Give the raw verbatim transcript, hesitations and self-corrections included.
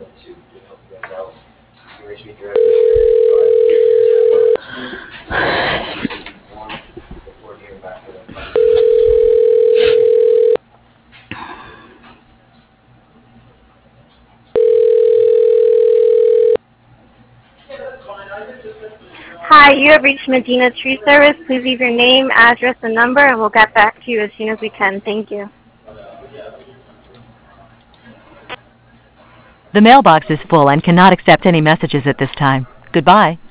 Hi, you have reached Medina Tree Service. Please leave your name, address, and number, and we'll get back to you as soon as we can. Thank you. The mailbox is full and cannot accept any messages at this time. Goodbye.